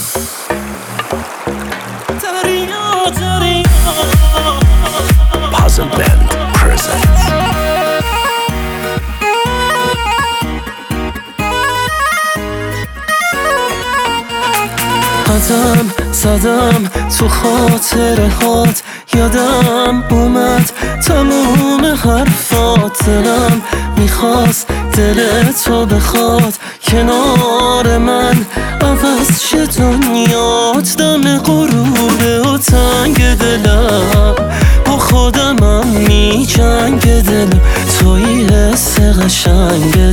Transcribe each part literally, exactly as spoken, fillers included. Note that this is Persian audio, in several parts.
Puzzle Band presents قدم زدم تو خاطره هات، یادم اومد تموم حرفات. دلم میخواست دل تو بخواد کنار من، عوض شه دنیات. دم غروبه و تنگ دلم با خودمم می جنگ دلم، توی حس قشنگ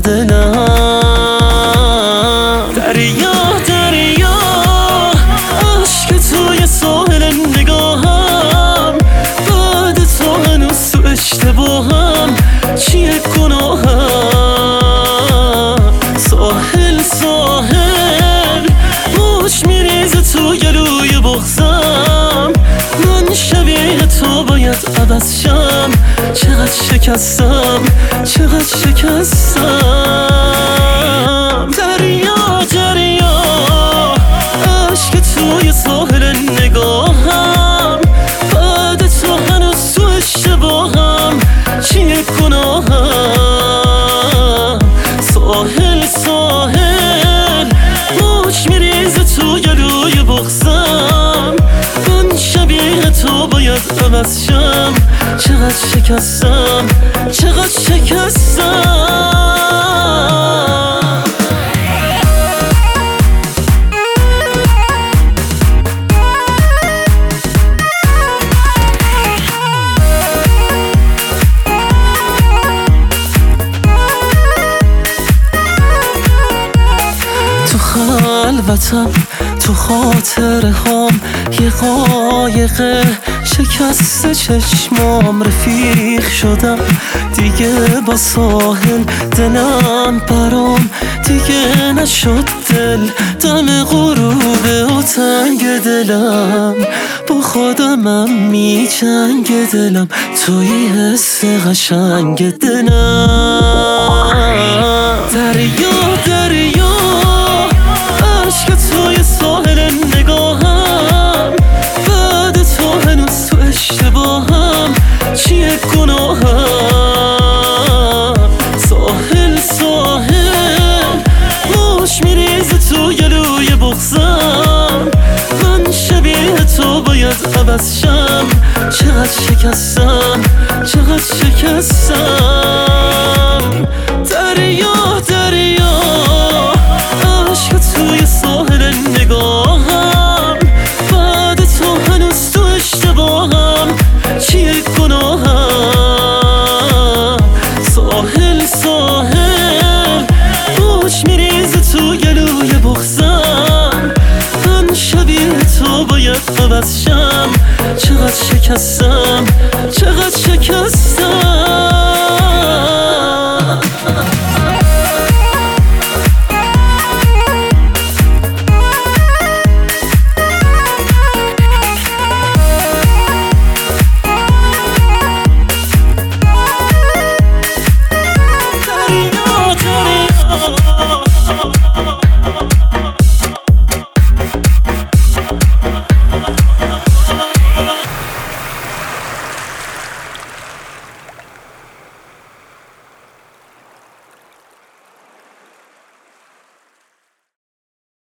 دلم. دریا دریا عشق توی ساحل نگاهم، بعد تو هنوز تو اشتباهم، چیه گناهم؟ ساحل ساحل موج میریزه تو گلوی بغزم، من شبیه تو باید عوض شم. چقدر شکستم چقدر شکستم. دریا دریا عشق توی ساحل نگاهم، بعد تو هنوز تو اشتباهم، چیه گناهم؟ ساحل ساحل موج میریزه تو گلوی بغزم، من شبیه تو باید عوض شم. چقدر شکستم چقدر شکستم. تو خلوتم تو خاطره هام، یه قایقه شکست چشمام، رفیق شدم دیگه با ساحل. دلم برام دیگه نشد دل، دم غروبه و تنگ دلم با خودمم می جنگ دلم، توی حس قشنگ دلم. دریا دریا عشق توی ساحل نگاهم، بعد تو هنوز تو اشتباهم، چیه گناهم؟ ساحل ساحل موج میریزه تو گلوی بغزم، من شبیه تو باید عوض شم. چقدر شکستم چقدر شکستم. دریا دریا عشق توی ساحل نگاهم، بعد تو هنوز تو اشتباهم، چیه گناهم؟ ساحل ساحل موج میریزه تو گلوی بغزم، من شبیه تو باید عوض شم. چقدر شکستم چقدر شکستم.